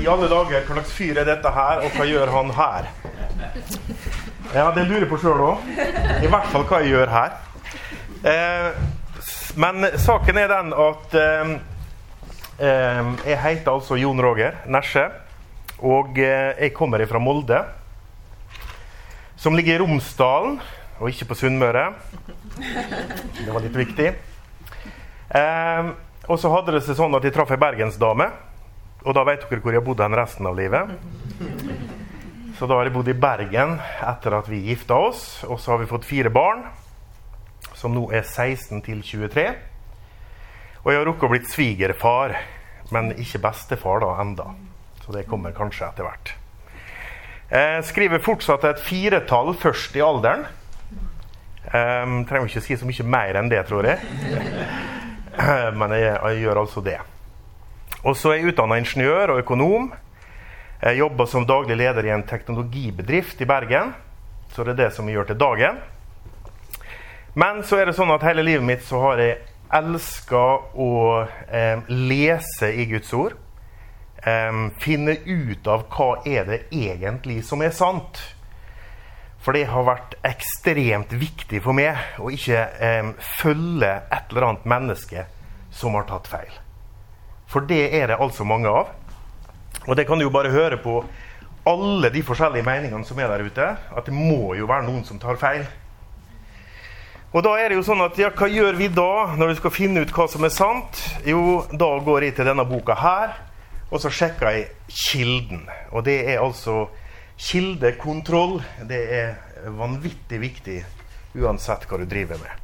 I alle dager, hva slags fyr dette her, og hva gjør han her? Ja, det lurer jeg på selv også. I hvert fall hva jeg gjør her. Men saken den at jeg heter altså Jon Roger Nesje, og jeg kommer fra Molde, som ligger I Romsdalen, og ikke på Sunnmøre. Det var litt viktig. Og så hadde det seg sånn at jeg traff en bergensdame, og da vet dere hvor jeg bodde den resten av livet. Så da har jeg bodd I Bergen etter at vi gifta oss, og så har vi fått 4 barn, som nå 16 til 23. Og jeg har rukket å blitt svigerfar, men ikke bestefar da enda. Så det kommer kanskje etter hvert. Jeg skriver fortsatt et 4-tall først I alderen. Trenger ikke si så mye mer enn det, tror jeg. Men jeg gjør altså det. Og så jeg utdannet ingeniør og økonom. Jeg jobber som daglig leder I en teknologibedrift I Bergen. Så det det som jeg gjør til dagen. Men så det sånn at hele livet mitt så har jeg elsket å lese I Guds ord. Finne ut av hva det egentlig som sant. For det har vært ekstremt viktig for meg å ikke følge et eller annet menneske som har tatt feil. For det det altså mange av. Og det kan du jo bare høre på alle de forskjellige meningene som der ute, at det må jo være noen som tar feil. Og da det jo sånn at, ja, hva gjør vi da når vi skal finne ut hva som sant? Jo, da går jeg til denne boka her, og så sjekker jeg kilden. Og det altså kildekontroll, det vanvittig viktig uansett hva du driver med.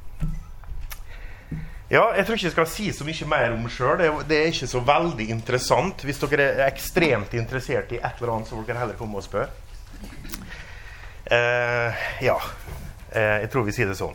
Ja, jeg tror ikke jeg skal si så mye mer om selv. Det ikke så veldig interessant. Hvis dere ekstremt interessert I et eller annet, så får dere heller komme og spørre. Ja, jeg tror vi sier det sånn.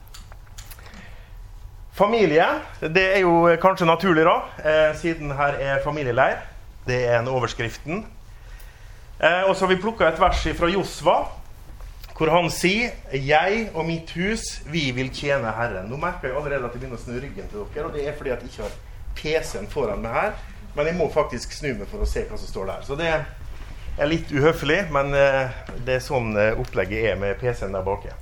Familie, det jo kanskje naturlig da, siden her familieleir. Det en overskriften. Og så har vi plukket et vers fra Josva, hvor han sier, «Jeg og mitt hus, vi vil tjene Herren». Nå merker jeg allerede at jeg begynner å snu ryggen til dere, og det fordi at jeg ikke har PC-en foran meg her, men jeg må faktisk snu meg for å se hva som står der. Så det litt uhøflig, men det sånn opplegget med PC-en der bak.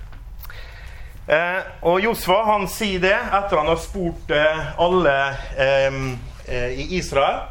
Og Josva, han sier det etter han har spurt alle I Israel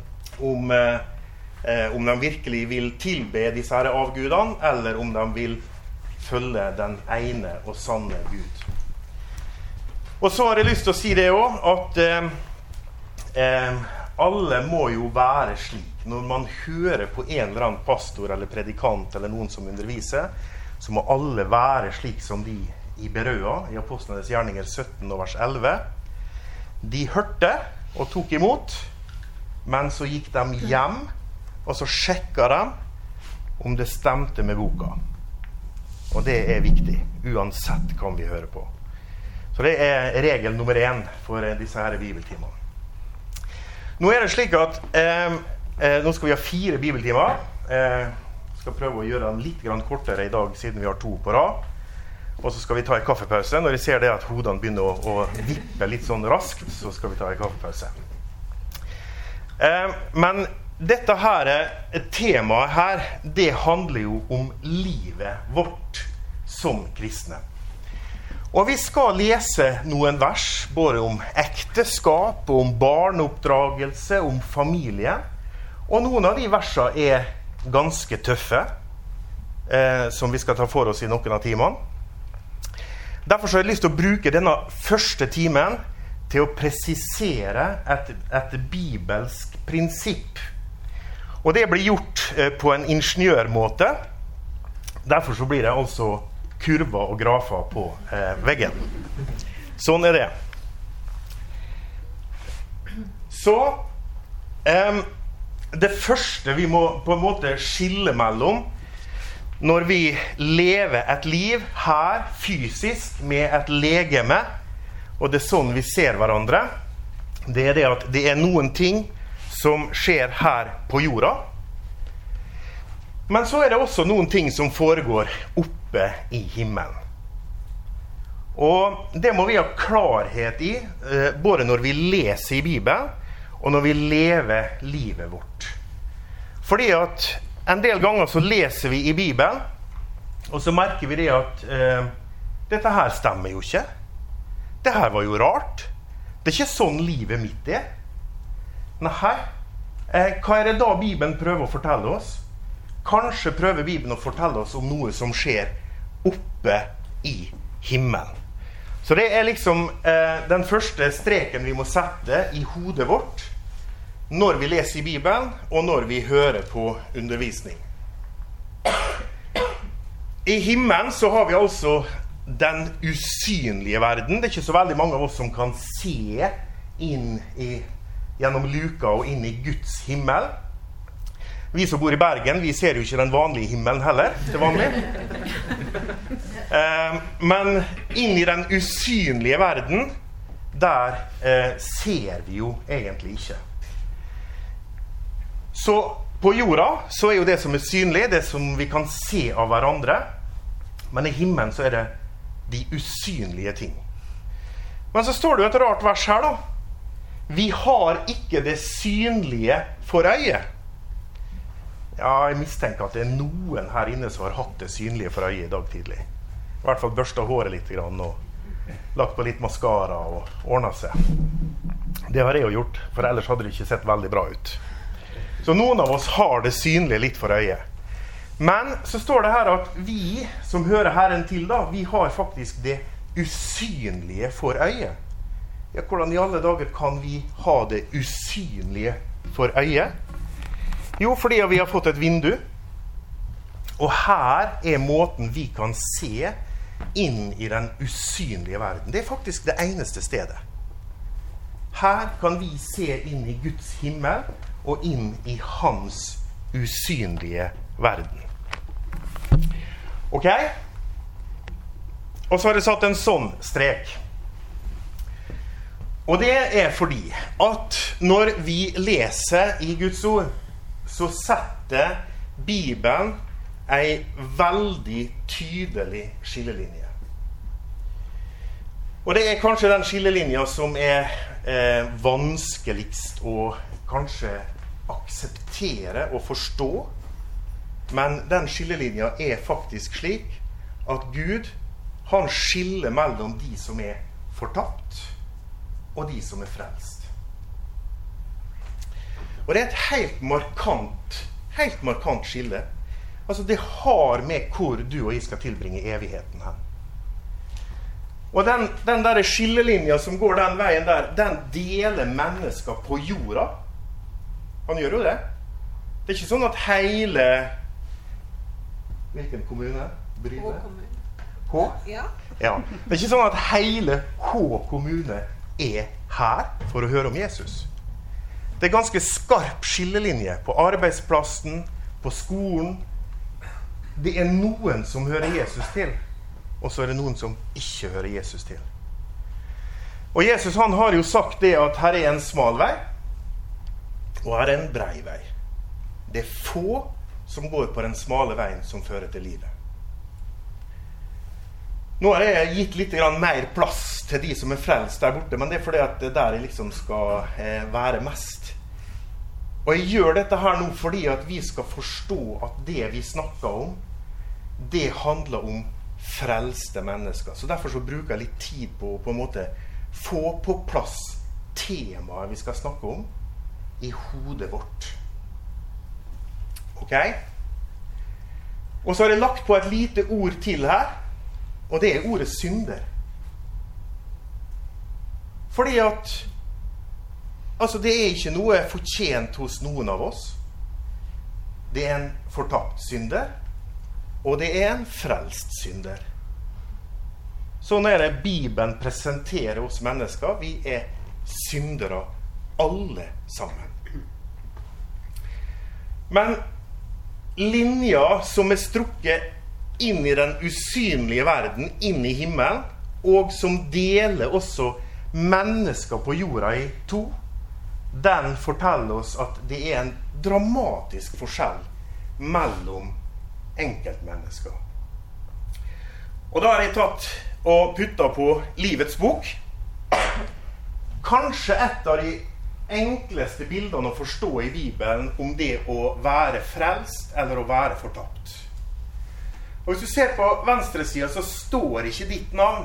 om de virkelig vil tilbe disse her avgudene, eller om de vil følge den ene og sanne Gud. Og så har jeg lyst til å si det også, at alle må jo være slik. Når man hører på en eller annen pastor eller predikant eller noen som underviser, så må alle være slik som de I Berøa, I Apostlenes gjerninger 17 og vers 11. De hørte og tok imot, men så gikk de hjem, og så sjekket de om det stemte med boka. Og det viktig, uansett hva vi hører på. Så det regel nummer 1 for disse her bibeltimene. Nå det slik at nå skal vi ha 4 bibeltimer. Skal prøve å gjøre den litt grann kortere I dag, siden vi har 2 på rad. Og så skal vi ta en kaffepause. Når jeg ser det at hodene begynner å vippe litt sånn raskt, så skal vi ta en kaffepause. Men dette her temaet her, det handler jo om livet vårt som kristne. Og vi skal lese noen vers, både om ekteskap, om barneoppdragelse, om familie. Og noen av de versene ganske tøffe, som vi skal ta for oss I noen av timene. Derfor så har jeg lyst til å bruke denne første timen til å presisere et bibelsk prinsipp. Og det blir gjort på en ingeniørmåte. Derfor så blir det altså kurver og grafer på veggen. Sånn det. Så det første vi må på en måte skille mellom når vi lever et liv her fysisk med et legeme, og det sånn vi ser hverandre, det det at det noen ting som skjer her på jorda, men så det også noen ting som foregår oppe I himmelen. Og det må vi ha klarhet I, både når vi leser I Bibelen, og når vi lever livet vårt. Fordi at en del ganger så leser vi i Bibelen, og så merker vi det at dette her stemmer jo ikke. Det her var jo rart. Det er ikke sånn livet mitt er. Nei, hva er det da Bibelen prøver å fortelle oss? Kanskje prøver Bibelen å fortelle oss om noe som skjer oppe i himmelen. Så det er liksom den første streken vi må sette i hodet vårt når vi leser i Bibelen, og når vi hører på undervisning. I himmelen så har vi altså den usynlige verden. Det er ikke så veldig mange av oss som kan se gjennom luka og inn i Guds himmel. Vi som bor i Bergen, vi ser jo ikke den vanlige himmelen heller, til vanlig. Men inn i den usynlige verden, der ser vi jo egentlig ikke. Så på jorda så er jo det som er synlig, det som vi kan se av hverandre. Men i himmelen så er det de usynlige ting. Men så står det jo et rart vers her da. Vi har ikke det synlige for øyet. Ja, jeg mistenker at det er noen her inne som har hatt det synlige for øyet i dag tidlig. I hvert fall børstet håret litt grann, og lagt på litt mascara og ordnet seg. Det har jeg jo gjort, for ellers hadde det ikke sett veldig bra ut. Så noen av oss har det synlige litt for øyet. Men så står det her at vi som hører Herren til da, vi har faktisk det usynlige for øyet. Ja, hvordan i alle dager kan vi ha det usynlige for øyet? Jo, fordi vi har fått et vindu. Og her er måten vi kan se inn i den usynlige verden. Det er faktisk det eneste stedet. Her kan vi se inn i Guds himmel og inn i hans usynlige verden. Ok? Og så har jeg satt en sånn strek. Og det er fordi at når vi leser i Guds ord, så setter Bibelen en veldig tydelig skillelinje. Og det er kanskje den skillelinja som er vanskeligst å kanskje akseptere og forstå. Men den skillelinja er faktisk slik at Gud, han skiller mellom de som er fortapt og de som er frelst. Og det er et helt markant skille. Altså det har med hvor du og jeg skal tilbringe evigheten her. Og den der skillelinja som går den veien der, den deler mennesker på jorda. Han gjør jo det. Det er ikke sånn at hele... Hvilken kommune? Bryne? H? Ja. Ja. Det er ikke sånn at hele H kommune er her for å høre om Jesus. Det er ganske skarp skillelinje på arbeidsplassen, på skolen. Det er noen som hører Jesus til, og så er det noen som ikke hører Jesus til. Og Jesus, han har jo sagt det at her er en smal vei, og her er en brei vei. Det er få som går på den smale veien som fører til livet. Nå har jeg gitt litt mer plass til de som er frelst der borte, men det er fordi at det der jeg liksom skal være mest. Og jeg gjør dette her nå fordi at vi skal forstå at det vi snakker om, det handler om frelste mennesker. Så derfor så bruker jeg litt tid på en måte få på plass temaet vi skal snakke om i hodet vårt. Ok? Og så har jeg lagt på et lite ord til her, og det er ordet synder. Fordi at altså det er ikke noe fortjent hos noen av oss. Det er en fortapt synder, og det er en frelst synder. Sånn er det Bibelen presenterer oss mennesker. Vi er syndere alle sammen. Men linja som er strukket inn i den usynlige verden, inn i himmelen, og som deler også mennesker på jorda i to, den forteller oss at det er en dramatisk forskjell mellom enkeltmennesker. Og da har jeg tatt og puttet på Livets bok. Kanskje et av de enkleste bildene å forstå i Bibelen om det å være frelst eller å være fortapt. Og hvis du ser på venstresiden, så står ikke ditt navn.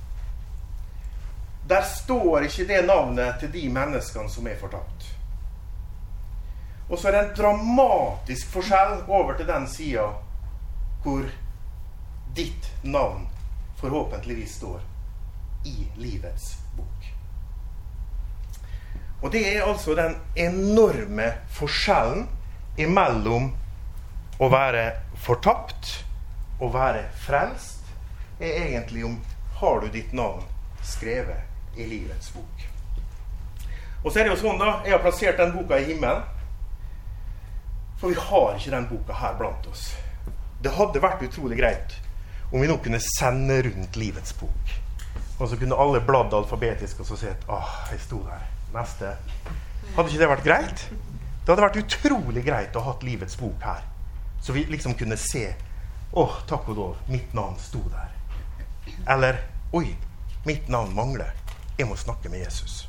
Der står ikke det navnet til de menneskene som er fortapt. Og så er det en dramatisk forskjell over til den siden hvor ditt navn forhåpentligvis står i livets bok. Og det er altså den enorme forskjellen imellom å være fortapt og være frelst, er egentlig om har du ditt navn skrevet i livets bok. Og så er det jo sånn da, jeg har plassert den boka i himmelen, for vi har ikke den boka her blant oss. Det hadde vært utrolig greit om vi nå kunne sende rundt livets bok. Og så kunne alle bladd alfabetisk og så si at, jeg sto der. Neste. Hadde ikke det vært greit? Det hadde vært utrolig greit å ha hatt livets bok her. Så vi liksom kunne se, takk og lov, mitt navn sto der. Eller, oi, mitt navn mangler. Jeg må snakke med Jesus.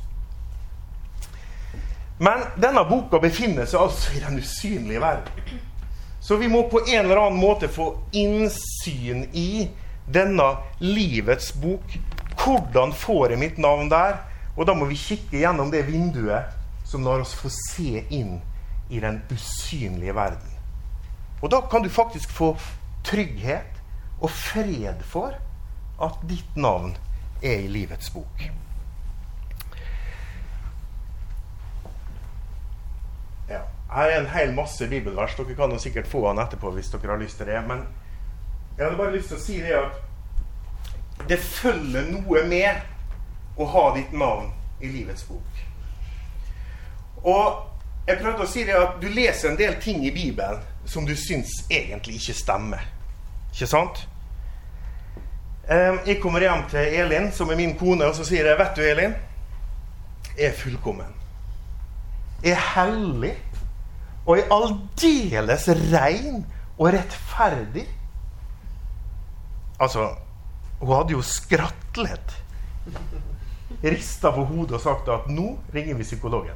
Men denne boka befinner seg altså i den usynlige verden. Så vi må på en eller annen måte få innsyn i denne livets bok. Hvordan får jeg mitt navn der? Og da må vi kikke gjennom det vinduet som lar oss få se inn i den usynlige verden. Og da kan du faktisk få trygghet og fred for at ditt navn er i livets bok. Ja, her er en hel masse bibelvers. Dere kan jo sikkert få han etterpå hvis dere har lyst til det. Men jeg hadde bare lyst til å si det at det følger noe med å ha ditt navn i livets bok. Og jeg prøvde å si det at du leser en del ting i Bibelen som du syns egentlig ikke stemmer. Ikke sant? Jeg kommer hjem til Elin, som er min kone, og så sier jeg, vet du Elin, jeg er fullkommen. Jeg er hellig, og er aldeles ren og rettferdig. Altså, hun hadde jo skrattlet, ristet på hodet og sagt at nå ringer vi psykologen.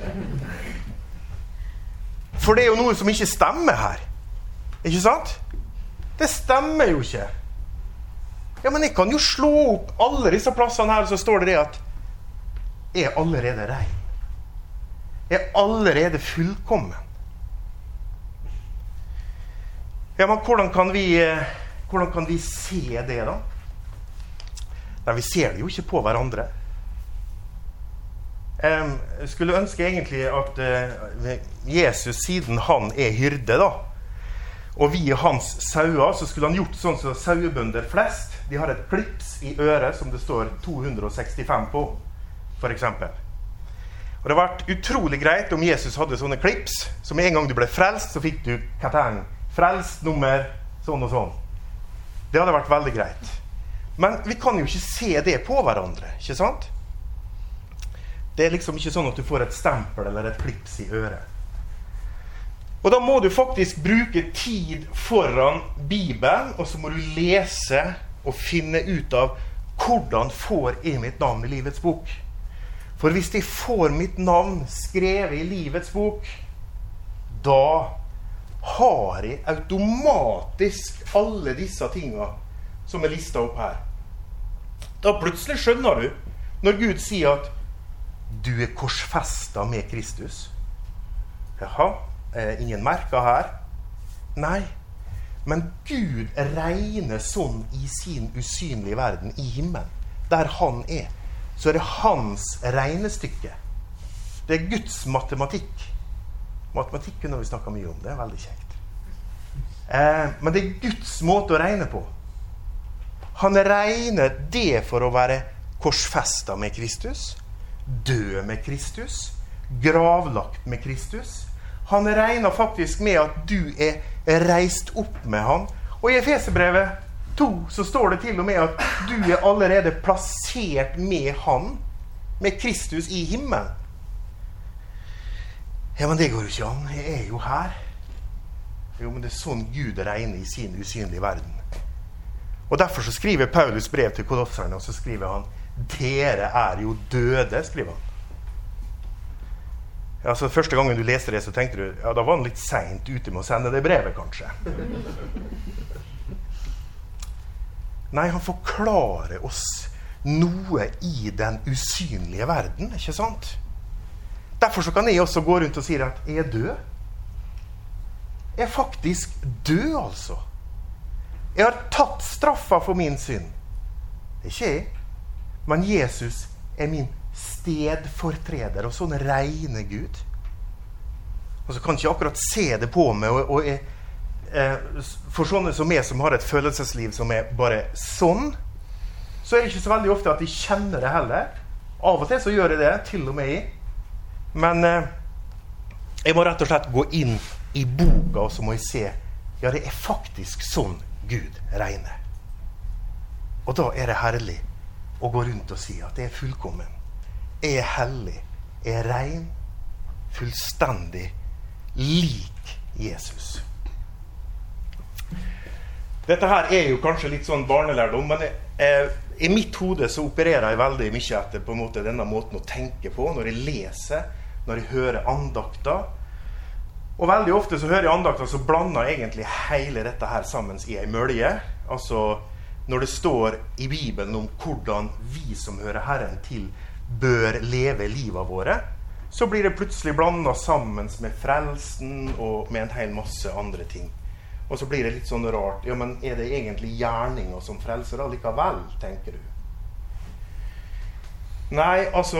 For det er jo noe som ikke stemmer her. Ikke sant? Det stemmer jo ikke. Ja, men jeg kan jo slå opp alle disse plassene her, så står det at jeg er allerede ren. Jeg er allerede fullkommen. Ja, men hvordan kan vi se det da? Nei, vi ser det jo ikke på hverandre. Jeg skulle ønske egentlig at Jesus, siden han er hyrde da, og vi er hans sauer, så skulle han gjort sånn som sauebønder flest. De har et klips i øret som det står 265 på, for eksempel. Og det har vært utrolig greit om Jesus hadde sånne klips, som en gang du ble frelst, så fikk du katang, frelst nummer, sånn og sånn. Det hadde vært veldig greit. Men vi kan jo ikke se det på hverandre, ikke sant? Det er liksom ikke sånn at du får et stempel eller et klips i øret. Og da må du faktisk bruke tid foran Bibelen, og så må du lese og finne ut av hvordan får jeg mitt navn i livets bok. For hvis jeg får mitt navn skrevet i livets bok, da har jeg automatisk alle disse tingene som er listet opp her. Da plutselig skjønner du, når Gud sier at du er korsfestet med Kristus. Jaha, ingen merker her. Nei, men Gud regner sånn i sin usynlige verden, i himmelen, der han er. Så er det hans regnestykke. Det er Guds matematikk. Matematikk kunne vi snakke mye om, det er veldig kjekt. Men det er Guds måte å regne på. Han regner det for å være korsfestet med Kristus, død med Kristus, gravlagt med Kristus. Han regner faktisk med at du er reist opp med han. Og i Efeserbrevet 2 så står det til og med at du er allerede plassert med han, med Kristus i himmelen. Ja, men det går jo ikke an. Jeg er jo her. Jo, men det er sånn Gud regner i sin usynlige verden. Og derfor så skriver Paulus brev til kolosserne, og så skriver han, dere er jo døde, skriver han. Altså, første gangen du leste det, så tenkte du, ja, da var han litt sent ute med å sende det brevet, kanskje. Nei, han forklarer oss noe i den usynlige verden, ikke sant? Derfor så kan jeg også gå rundt og si at jeg er død. Jeg er faktisk død, altså. Jeg har tatt straffa for min synd. Det er ikke jeg, men Jesus er min stedfortreder, og sånn regne Gud. Og så kan jeg ikke akkurat se det på meg, og jeg, for sånne som meg som har et følelsesliv som er bare sånn, så er det ikke så veldig ofte at jeg kjenner det heller. Av og til så gjør jeg det, til og med jeg. Men jeg må rett og slett gå inn i boka, og så må jeg se, ja, det er faktisk sånn Gud regner. Og da er det herlig å gå rundt og si at det er fullkommen. Jeg er hellig, jeg er ren, fullstendig lik Jesus. Dette her er jo kanskje litt sånn barnelærdom, men i mitt hode så opererer jeg veldig mye etter på en måte denne måten å tenke på, når jeg leser, når jeg hører andakter. Og veldig ofte så hører jeg andakter, så blander egentlig hele dette her sammen i en mølje. Altså, når det står i Bibelen om hvordan vi som hører Herren til bør leve livet våre, så blir det plutselig blandet sammen med frelsen og med en hel masse andre ting. Og så blir det litt sånn rart. Ja, men er det egentlig gjerninger som frelser allikevel, tenker du? Nei, altså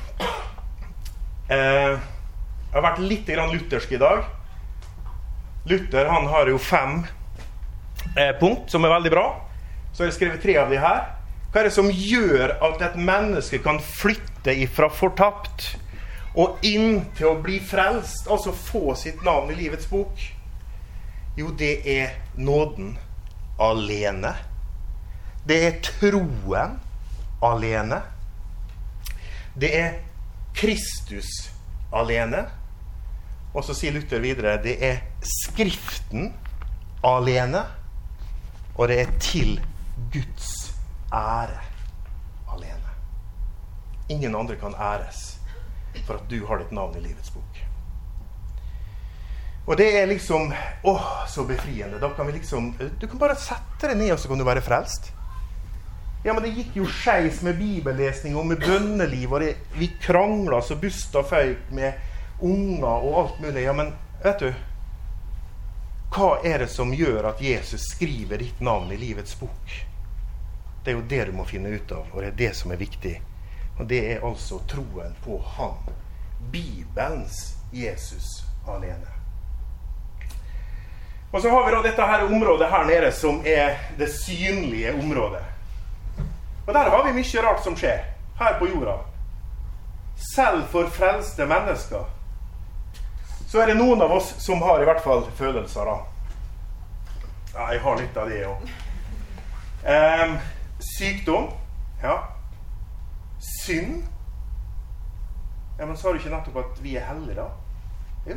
jeg har vært litt grann luthersk i dag. Luther, han har jo 5 punkt som er veldig bra. Så har jeg skrevet 3 av de her. Hva er det som gjør at et menneske kan flytte ifra fortapt og inn til å bli frelst, altså få sitt navn i livets bok? Jo, det er nåden alene. Det er troen alene. Det er Kristus alene. Og så sier Luther videre, det er Skriften alene, og det er til Guds ære alene. Ingen andre kan æres for at du har ditt navn i livets bok. Og det er liksom, så befriende. Da kan vi liksom, du kan bare sette deg ned, og så kan du være frelst. Ja, men det gikk jo skeis med bibellesning og med bønneliv, og vi kranglet så busta føyk med unger og alt mulig. Ja, men vet du, hva er det som gjør at Jesus skriver ditt navn i livets bok? Det er jo det du må finne ut av, og det er det som er viktig. Og det er altså troen på han, Bibelens Jesus alene. Og så har vi da dette her området her nede som er det synlige området. Og der har vi mye rart som skjer her på jorda. Selv for frelste mennesker så er det noen av oss som har i hvert fall følelser da. Ja, jeg har litt av det også. Sykdom, ja. Synd. Ja, men sa du ikke nettopp at vi er hellige da? Jo.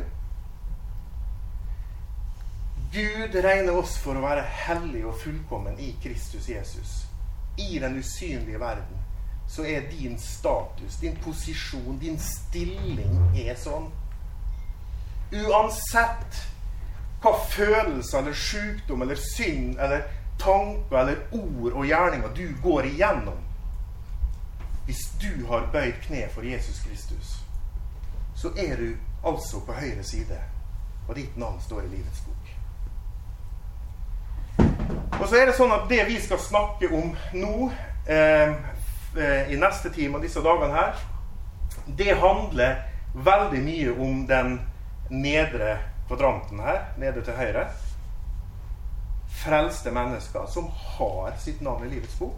Gud regner oss for å være hellig og fullkommen i Kristus Jesus. I den usynlige verden så er din status, din posisjon, din stilling er sånn. Uansett hva følelser eller sykdom eller synd eller tanker eller ord og gjerninger du går igjennom, hvis du har bøyd kne for Jesus Kristus, så er du altså på høyre side, og ditt navn står i livets bok. Og så er det sånn at det vi skal snakke om nå, i neste time og disse dagene her, det handler veldig mye om den nedre kvadranten her, nede til høyre. Frelste mennesker som har sitt navn i livets bok.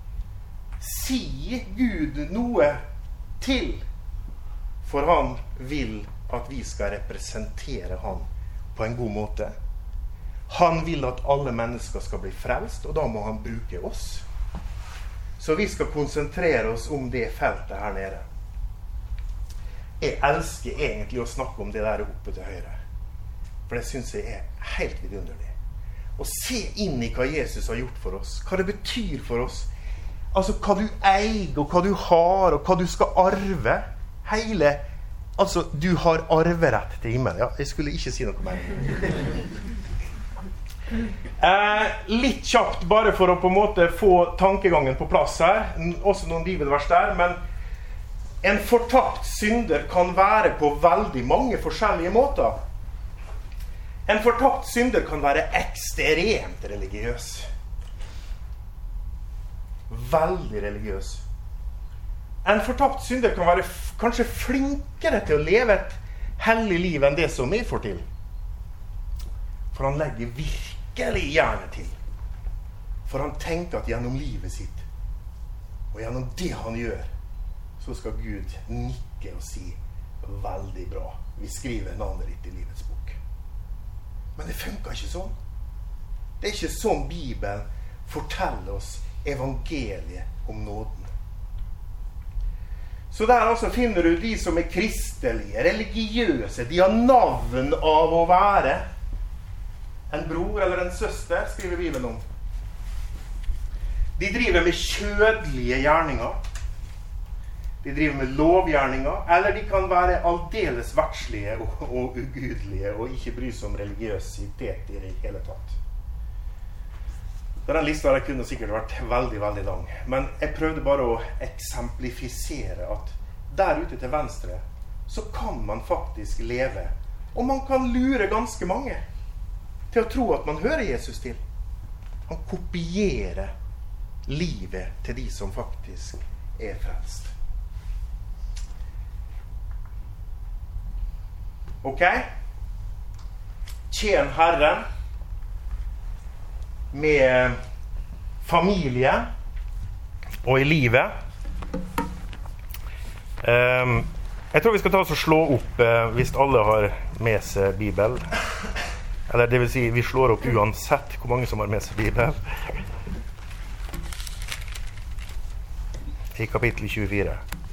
Si Gud noe til, for han vil at vi skal representere han på en god måte. Han vil at alle mennesker skal bli frelst, og da må han bruke oss. Så vi skal konsentrere oss om det feltet her nede. Jeg elsker egentlig å snakke om det der oppe til høyre. For det synes jeg er helt vidunderlig. Å se inn i hva Jesus har gjort for oss. Hva det betyr for oss. Altså hva du eier, og hva du har, og hva du skal arve. Hele Altså, du har arverett til himmelen. Ja, jeg skulle ikke si noe mer. Litt kjapt, bare for å på en måte få tankegangen på plass her. Også noen bibelvers der, men en fortapt synder kan være på veldig mange forskjellige måter. En fortapt synder kan være ekstremt religiøs. Veldig religiøs. En fortapt synder kan være kanskje flinkere til å leve et hellig liv enn det som vi får til. For han legger virkelig hjernet til. For han tenker at gjennom livet sitt, og gjennom det han gjør, så skal Gud nikke og si, veldig bra. Vi skriver navnet ditt i livets bok. Men det funker ikke sånn. Det er ikke sånn Bibelen forteller oss evangeliet om nåden. Så der altså finner du de som er kristelige, religiøse. De har navn av å være en bror eller en søster, skriver Bibelen om. De driver med kjødelige gjerninger. De driver med lovgjerninger, eller de kan være aldeles verdslige og ugudelige, og ikke bry seg om religiøsitet i det hele tatt. Den lista der kunne sikkert vært veldig, veldig lang, men jeg prøvde bare å eksemplifisere at der ute til venstre, så kan man faktisk leve, og man kan lure ganske mange til å tro at man hører Jesus til. Han kopierer livet til de som faktisk er frelst. Ok? Tjen Herren med familie og i livet. Jeg tror vi skal ta oss og slå opp hvis alle har med seg Bibel. Eller det vil si, vi slår opp uansett hvor mange som har med seg Bibel. I kapittel 24.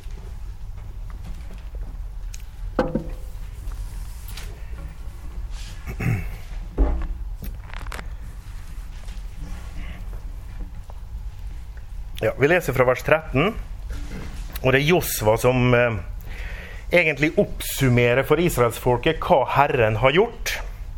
Ja, vi leser fra vers 13, og det er Josva som egentlig oppsummerer for Israelsfolket hva Herren har gjort.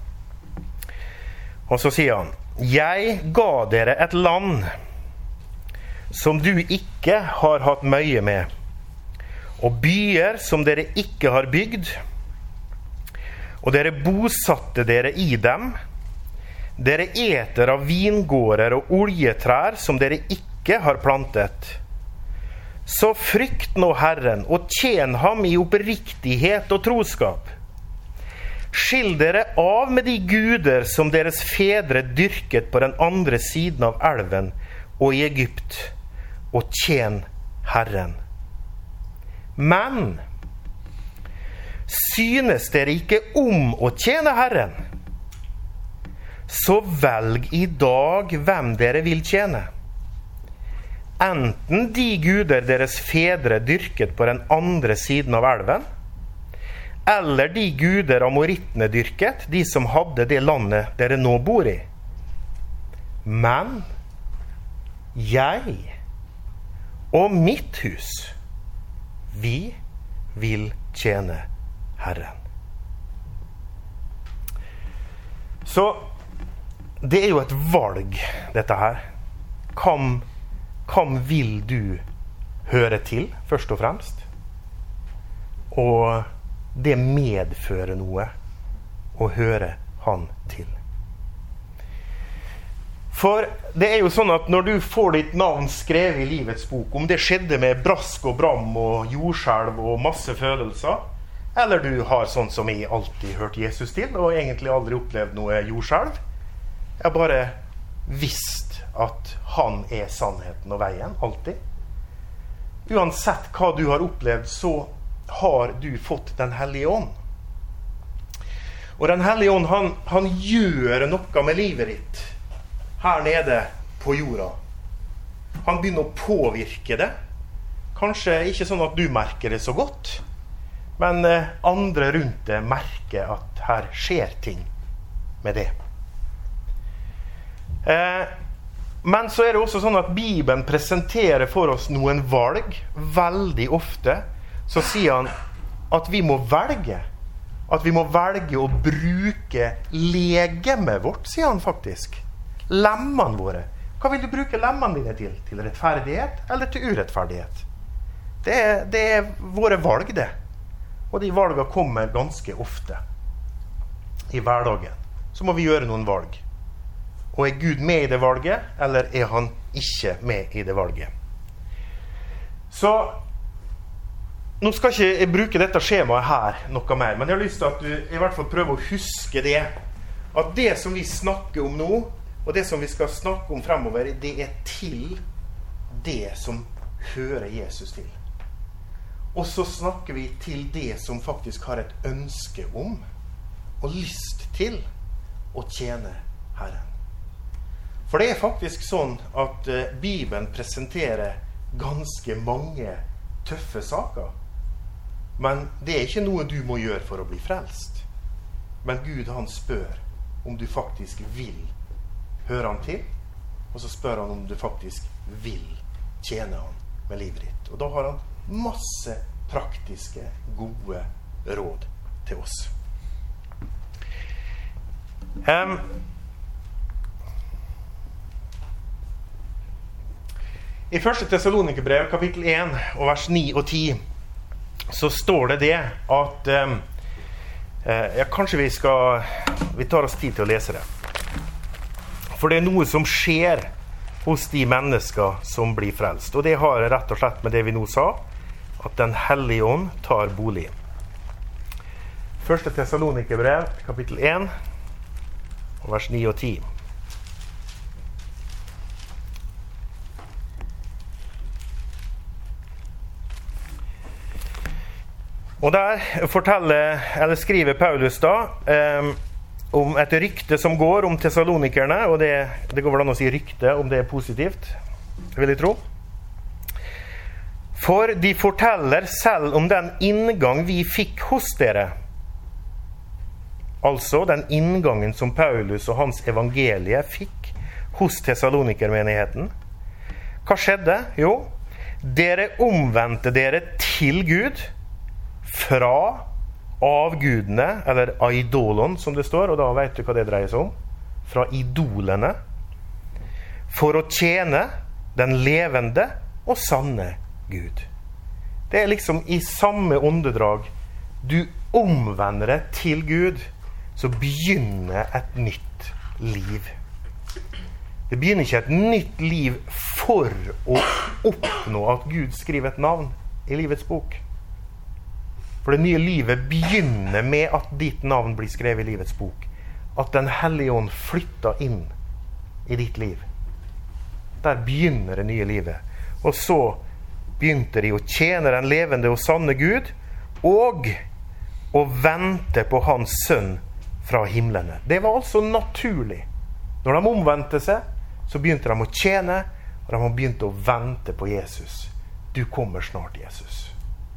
Og så sier han, «Jeg ga dere et land som du ikke har hatt møye med, og byer som dere ikke har bygd, og dere bosatte dere i dem. Dere eter av vingårder og oljetrær som dere ikke har plantet. Så frykt nå Herren, og tjen ham i oppriktighet og troskap. Skill dere av med de guder som deres fedre dyrket på den andre siden av elven og i Egypt, og tjen Herren. Men synes dere ikke om å tjene Herren, så velg i dag hvem dere vil tjene. Enten de guder deres fedre dyrket på den andre siden av elven, eller de guder amorittene dyrket, de som hadde det landet dere nå bor i. Men jeg og mitt hus, vi vil tjene Herren. Så det er jo et valg, dette her. Hvem vil du høre til, først og fremst? Og det medfører noe å høre han til. For det er jo sånn at når du får ditt navn skrevet i livets bok, om det skjedde med brask og bram og jordskjelv og masse følelser, eller du har sånn som jeg alltid hørt Jesus til, og egentlig aldri opplevd noe jordskjelv, jeg har bare visst at han er sannheten og veien, alltid. Uansett hva du har opplevd, så har du fått den hellige ånd. Og den hellige ånd, han gjør noe med livet ditt her nede på jorda. Han begynner å påvirke det. Kanskje ikke sånn at du merker det så godt, men andre rundt det merker at her skjer ting med det. Men så er det også sånn at Bibelen presenterer for oss noen valg. Veldig ofte så sier han, at vi må velge. At vi må velge å bruke legemet vårt, sier han faktisk. Lemmene våre. Hva vil du bruke lemmene dine til? Til rettferdighet eller til urettferdighet? Det er våre valg, det. Og de valgene kommer ganske ofte i hverdagen. Så må vi gjøre noen valg. Og er Gud med i det valget, eller er han ikke med i det valget? Så nå skal ikke jeg bruke dette skjemaet her noe mer, men jeg har lyst til at du i hvert fall prøver å huske det. At det som vi snakker om nå, og det som vi skal snakke om fremover, det er til det som hører Jesus til. Og så snakker vi til det som faktisk har et ønske om og lyst til å tjene Herren. For det er faktisk sånn at Bibelen presenterer ganske mange tøffe saker. Men det er ikke noe du må gjøre for å bli frelst. Men Gud, han spør om du faktisk vil høre han til, og så spør han om du faktisk vil tjene han med livet ditt. Og da har han masse praktiske, gode råd til oss. I 1. Tessalonikerbrev, kapittel 1, og vers 9 og 10, så står det at kanskje vi tar oss tid til å lese det. For det er noe som skjer hos de mennesker som blir frelst. Og det har rett og slett med det vi nå sa, at den hellige ånd tar bolig. 1. Tessalonikerbrev, kapittel 1, og vers 9 og 10. Og der skriver Paulus da om et rykte som går om Tessalonikerne, og det går vel an å si rykte om det er positivt, vil jeg tro. For de forteller selv om den inngang vi fikk hos dere. Altså den inngangen som Paulus og hans evangelie fikk hos Tessalonikermenigheten. Hva skjedde? Jo, dere omvendte dere til Gud fra avgudene, eller idolon som det står, og da vet du hva det dreier seg om. Fra idolene. For å tjene den levende og sanne Gud. Det er liksom i samme åndedrag. Du omvender deg til Gud, så begynner et nytt liv. Det begynner ikke et nytt liv for å oppnå at Gud skriver et navn i livets bok. For det nye livet begynner med at ditt navn blir skrevet i livets bok. At den hellige ånd flytter inn i ditt liv. Der begynner det nye livet. Og så begynte de å tjene den levende og sanne Gud, og å vente på hans sønn fra himlene. Det var altså naturlig. Når de omvendte seg, så begynte de å tjene, og de begynte å vente på Jesus. Du kommer snart, Jesus.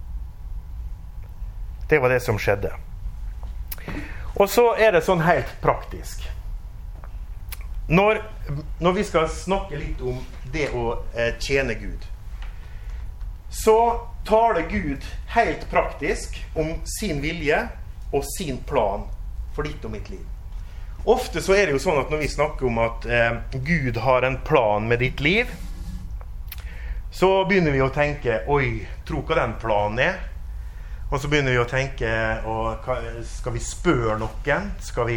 Det var det som skjedde. Og så er det sånn helt praktisk. Når vi skal snakke litt om det å tjene Gud, så taler Gud helt praktisk om sin vilje og sin plan for ditt og mitt liv. Ofte så er det jo sånn at når vi snakker om at Gud har en plan med ditt liv, så begynner vi å tenke, oi, tro hva den planen er. Og så begynner vi å tenke, skal vi spørre noen? Skal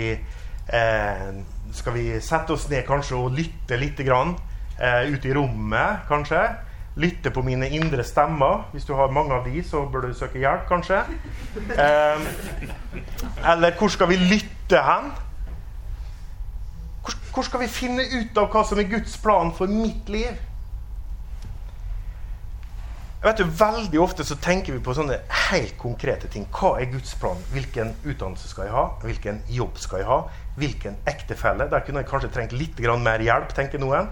vi sette oss ned kanskje og lytte litt grann ute i rommet, kanskje? Lytte på mine indre stemmer. Hvis du har mange av de, så bør du søke hjelp, kanskje. Eller hvor skal vi lytte hen? Hvor skal vi finne ut av hva som er Guds plan for mitt liv? Jeg vet jo, veldig ofte så tenker vi på sånne helt konkrete ting. Hva er Guds plan? Hvilken utdannelse skal jeg ha? Hvilken jobb skal jeg ha? Hvilken ektefelle? Der kunne jeg kanskje trengt litt grann mer hjelp, tenker noen.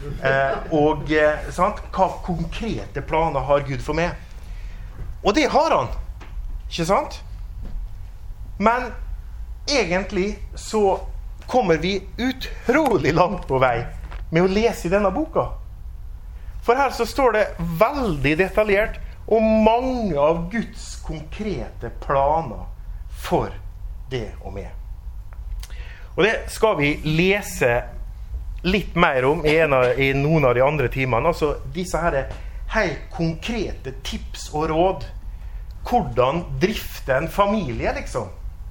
Sant? Hva konkrete planer har Gud for meg? Og det har han, ikke sant? Men egentlig så kommer vi utrolig langt på vei med å lese i denne boka. For her så står det veldig detaljert og mange av Guds konkrete planer for det og meg. Og det skal vi lese litt mer om i noen av de andre timene. Altså disse her helt konkrete tips og råd. Hvordan drifte en familie, liksom.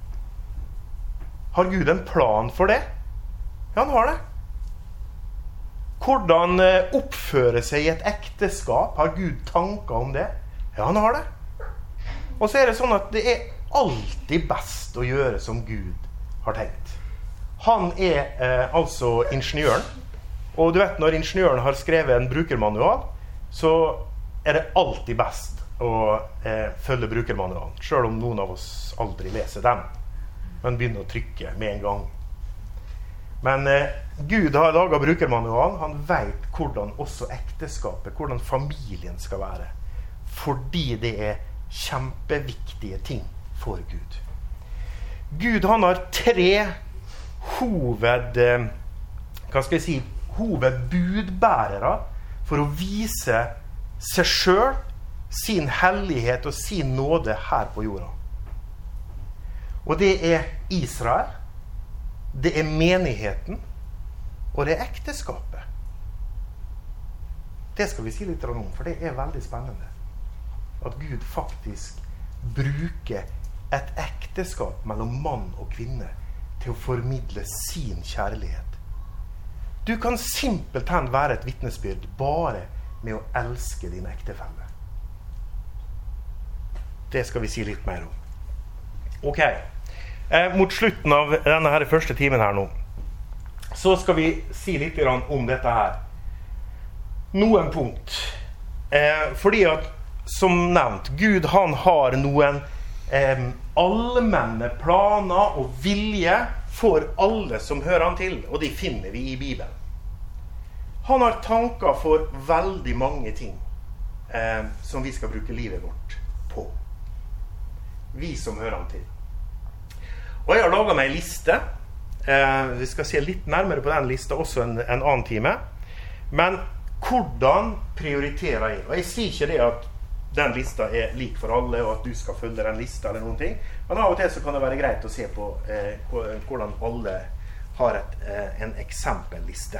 Har Gud en plan for det? Ja, han har det. Hvordan oppføre seg i et ekteskap? Har Gud tanker om det? Ja, han har det. Og så det sånn at det alltid best å gjøre som Gud har tenkt. Han altså ingeniøren. Og du vet, når ingeniøren har skrevet en brukermanual, så det alltid best å følge brukermanualen, selv om noen av oss aldri leser den. Men begynner å trykke med en gang. Men Gud har laget brukermanualen. Han vet hvordan også ekteskapet, hvordan familien skal være. Fordi det kjempeviktige ting for Gud. Gud, han har 3 hovedbudbærere for å vise seg selv, sin hellighet og sin nåde her på jorda. Og det Israel, det menigheten, og det ekteskapet. Det skal vi si litt om, for det veldig spennende. At Gud faktisk bruker et ekteskap mellom mann og kvinne til å formidle sin kjærlighet. Du kan simpelthen være et vitnesbyrd bare med å elske din ektefelle. Det skal vi si litt mer om. Ok. Mot slutten av denne her første timen her nå, så skal vi si litt om dette her. Noen punkt. Fordi at, som nevnt, Gud han har noen allmenne planer og vilje for alle som hører han til, og de finner vi i Bibelen. Han har tanker for veldig mange ting som vi skal bruke livet vårt på. Vi som hører han til. Og jeg har laget meg en liste. Vi skal se litt nærmere på den lista også en annen time. Men hvordan prioriterer jeg? Og jeg sier ikke det at den lista lik for alle, og at du skal følge den lista eller noen ting. Men av og til så kan det være greit å se på hvordan alle har en eksempelliste.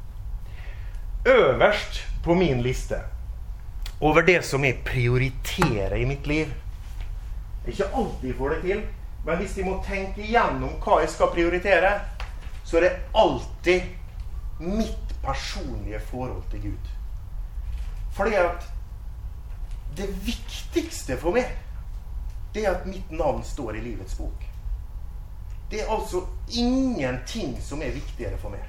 Øverst på min liste, over det som jeg prioriterer i mitt liv. Ikke alltid får det til, men hvis jeg må tenke igjennom hva jeg skal prioritere, så det alltid mitt personlige forhold til Gud. Fordi at det viktigste for meg, det at mitt navn står i livets bok. Det altså ingenting som viktigere for meg.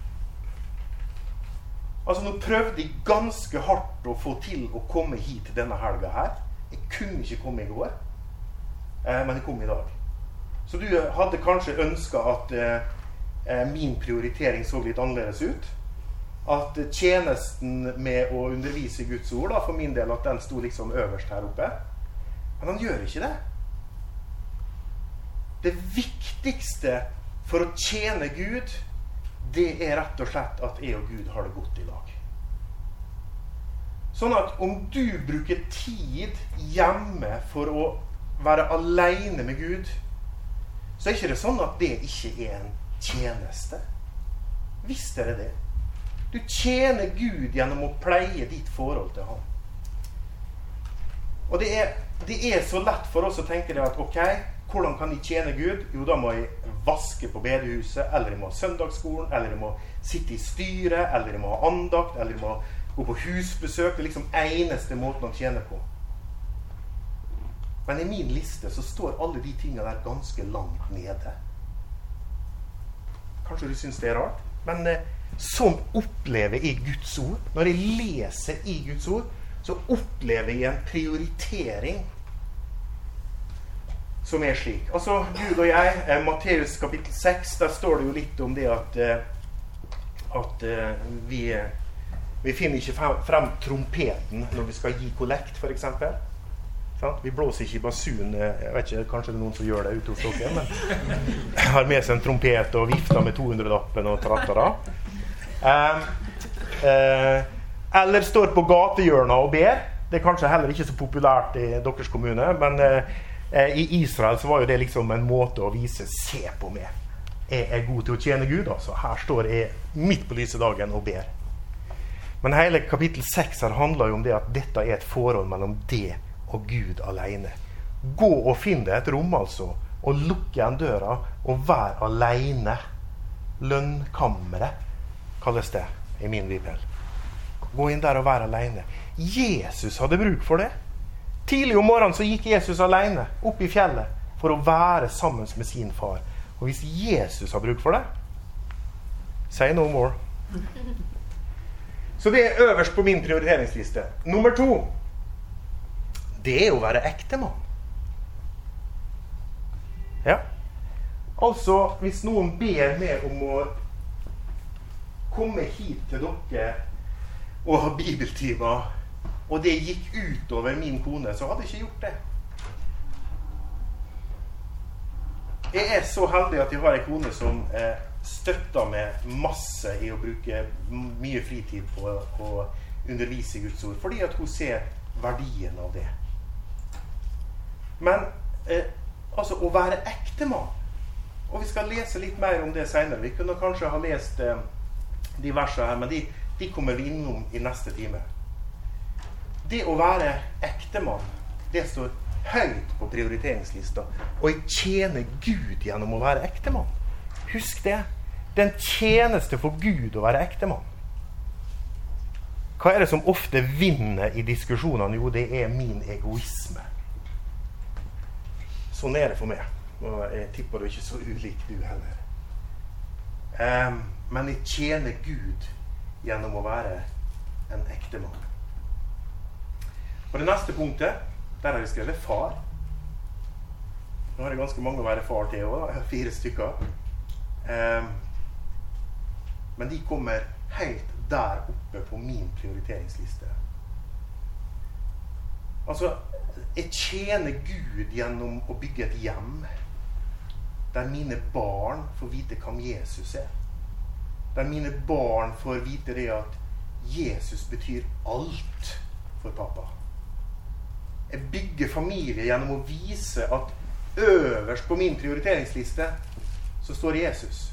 Altså, nå prøvde jeg ganske hardt å få til å komme hit denne helga her. Jeg kunne ikke komme i går, men jeg kom i dag. Så du hadde kanskje ønsket at min prioritering så litt annerledes ut. At tjenesten med å undervise Guds ord, da, for min del, at den sto liksom øverst her oppe. Men han gjør ikke det. Det viktigste for å tjene Gud, det rett og slett at jeg og Gud har det godt i lag. Sånn at om du bruker tid hjemme for å være alene med Gud, så ikke det sånn at det ikke en tjeneste. Visst det. Du tjener Gud gjennom å pleie ditt forhold til ham. Og det så lett for oss å tenke det at, ok, hvordan kan jeg tjene Gud? Jo, da må jeg vaske på bedehuset, eller jeg må ha søndagsskolen, eller jeg må sitte i styret, eller jeg må ha andakt, eller jeg må gå på husbesøk. Det liksom eneste måten å tjene på. Men i min liste så står alle de tingene der ganske langt nede. Kanskje du synes det rart, men sånn opplever jeg Guds ord. Når jeg leser i Guds ord, så opplever jeg en prioritering som slik. Altså, Gud og jeg, Matteus kapittel 6, der står det jo litt om det at vi finner ikke frem trompeten når vi skal gi kollekt, for eksempel. Vi blåser ikke i basun, jeg vet ikke, kanskje det noen som gjør det ute hos dere, men har med seg en trompet og vifter med 200-lappen og trattara. Eller står på gatehjørnet og ber. Det er kanskje heller ikke så populært i deres kommune, men i Israel så var jo det liksom en måte å vise, se på meg. Jeg er god til å tjene Gud, altså. Her står jeg midt på lysedagen og ber. Men hele kapittel 6 her handler jo om det at dette er et forhold mellom det og Gud alene. Gå og finn deg et rom, altså, og lukke igjen døra, og vær alene. Lønnkammeret kalles det i min bibel. Gå inn der og vær alene. Jesus hadde bruk for det. Tidlig om morgenen så gikk Jesus alene opp i fjellet for å være sammen med sin far. Og hvis Jesus har bruk for det, say no more. Så det er øverst på min prioriteringsliste. Nummer 2, det er å være ektemann. Ja. Altså, hvis noen ber meg om å komme hit til dere og ha bibeltimer, og det gikk ut over min kone, så hadde jeg ikke gjort det. Jeg er så heldig at jeg har en kone som støtter meg masse i å bruke mye fritid på å undervise i Guds ord, fordi at hun ser verdien av det. Men altså å være ektemann, og vi skal lese litt mer om det senere. Vi kunne kanskje ha lest de versene her, men de kommer vi innom i neste time. Det å være ektemann, det står høyt på prioriteringslista, og jeg tjener Gud gjennom å være ektemann. Husk det. Det er en tjeneste for Gud å være ektemann. Hva er det som ofte vinner i diskusjonene? Jo, det er min egoisme. Sånn er det for meg. Og jeg tipper du ikke så ulik du heller. Men jeg tjener Gud gjennom å være en ektemann. Og det neste punktet, der har jeg skrevet far. Nå har jeg ganske mange å være far til også. Jeg har 4 stykker. Men de kommer helt der oppe på min prioriteringsliste. Altså, jeg tjener Gud gjennom å bygge et hjem der mine barn får vite hvem Jesus er. Der mine barn får vite det at Jesus betyr alt for pappa. Jeg bygger familie gjennom å vise at øverst på min prioriteringsliste så står Jesus.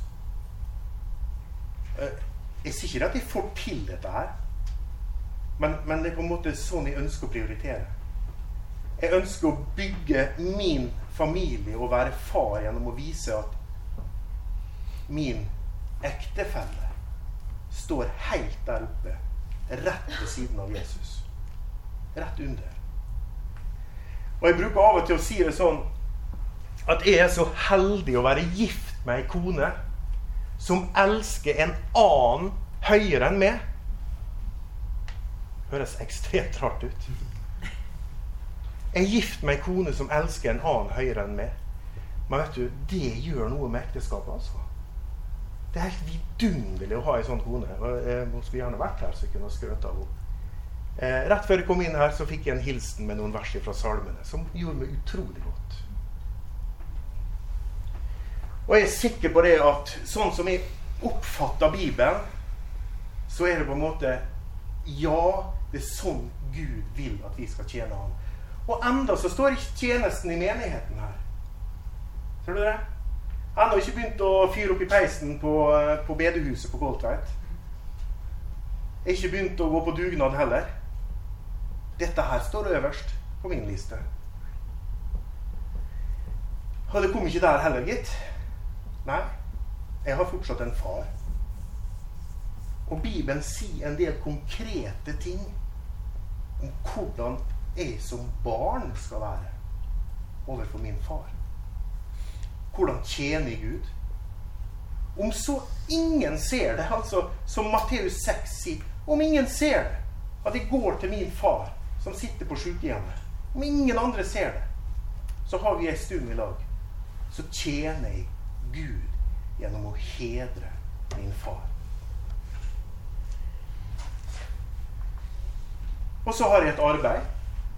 Jeg sier ikke at jeg får til dette her, men det er på en måte sånn jeg ønsker å prioritere. Jeg ønsker å bygge min familie og være far gjennom å vise at min ektefelle står helt der oppe, rett ved siden av Jesus. Rett under. Og jeg bruker av og til å si det sånn at jeg er så heldig å være gift med en kone som elsker en annen høyere enn meg. Høres ekstremt rart ut. Jeg er gift med en kone som elsker en annen høyere enn meg. Men vet du, det gjør noe med ekteskapet, altså. Det er helt vidunderlig å ha en sånn kone. Hun skulle gjerne vært her, så jeg kunne skrøte av henne. Rett før jeg kom inn her, så fikk jeg en hilsen med noen vers fra salmene, som gjorde meg utrolig godt. Og jeg er sikker på det at, sånn som jeg oppfatter Bibelen, så er det på en måte, ja, det er sånn Gud vil at vi skal tjene ham. Og enda så står ikke tjenesten i menigheten her. Ser du det? Jeg har ikke begynt å fyre opp i peisen på bedehuset på Goldtveit. Jeg har ikke begynt å gå på dugnad heller. Dette her står øverst på min liste. Og det kom ikke der heller, gitt. Nei, jeg har fortsatt en far. Og Bibelen sier en del konkrete ting om hvordan jeg som barn skal være overfor min far. Hvordan tjener jeg Gud? Om så ingen ser det, altså som Matteus 6 sier, om ingen ser det, at jeg går til min far som sitter på sykehjemmet, om ingen andre ser det, så har vi en stund i lag, så tjener jeg Gud gjennom å hedre min far. Og så har jeg et arbeid.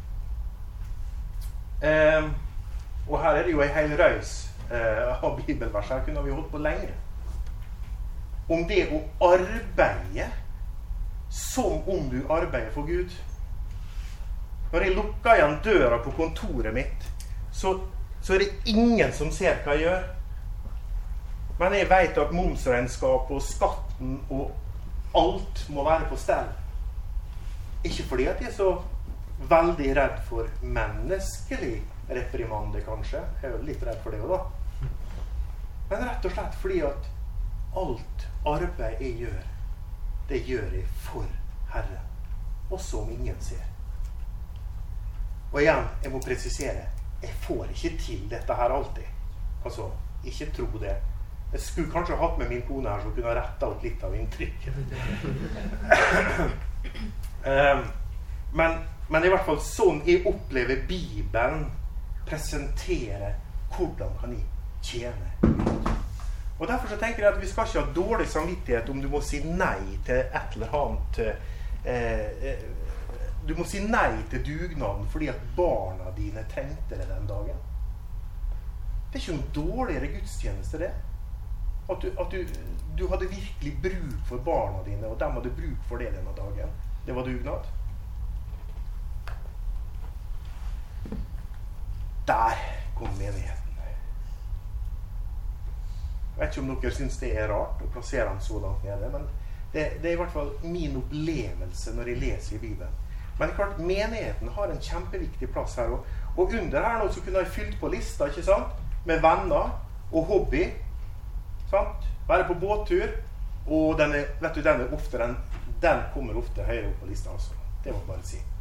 Og her er det jo en hel røys av bibelvers. Her kunne vi holdt på lenge. Om det å arbeide som om du arbeider for Gud. når jeg lukker igjen døra på kontoret mitt, så det ingen som ser hva jeg gjør. Men jeg vet at momsregnskap og skatten og alt må være på stell. Ikke fordi at jeg er så veldig redd for menneskelig reprimande, kanskje. Jeg er jo litt redd for det også, da. Men rett og slett fordi at alt arbeid jeg gjør, det gjør jeg for Herren, også om ingen ser. Og igjen, jeg må presisere, jeg får ikke til dette her alltid. Altså, ikke tro det. Jeg skulle kanskje hatt med min kone her, så kunne jeg rettet ut litt av inntrykket. Men i hvert fall sånn jeg opplever Bibelen presentere hvordan kan jeg tjene Gud. Og derfor så tenker jeg at vi skal ikke ha dårlig samvittighet om du må si nei til et eller annet. Du må si nei til dugnaden fordi at barna dine trengte det den dagen. Det er ikke noe dårligere gudstjeneste det. At du hadde virkelig bruk for barna dine, og de hadde bruk for det denne dagen. Det var dugnad. Der kom menigheten. Jeg vet ikke om dere synes det er rart å plassere den så langt nede, men det er i hvert fall min opplevelse når jeg leser i Bibelen. Men klart, menigheten har en kjempeviktig plass her, og under her nå så kunne jeg fylt på lista, ikke sant? Med venner og hobby, sant? Være på båttur, og den kommer ofte høyere opp på lista, altså. Det må jeg bare si.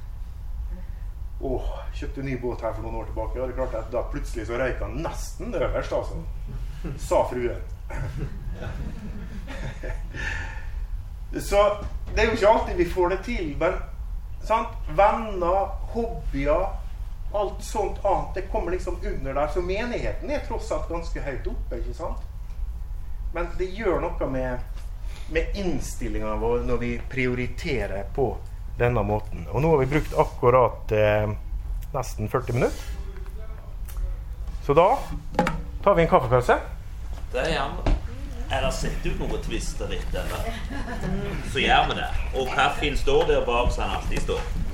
Kjøpte en ny båt her for noen år tilbake, og det er klart at da plutselig så røyk han nesten øverst, altså. Sa fruen. Så det er jo ikke alltid vi får det til, men sant? Venner, hobbyer, alt sånt annet, det kommer liksom under der. Så menigheten er tross alt ganske høyt oppe, ikke sant? Men det gjør noe med innstillingen vår når vi prioriterer på denne måten. Og nå har vi brukt akkurat nesten 40 minutter. Så da tar vi en kaffepause. Det er gjerne. Er det sett ut noe twister litt, eller? Så gjør vi det. Og kaffen står der bak, så han alltid står.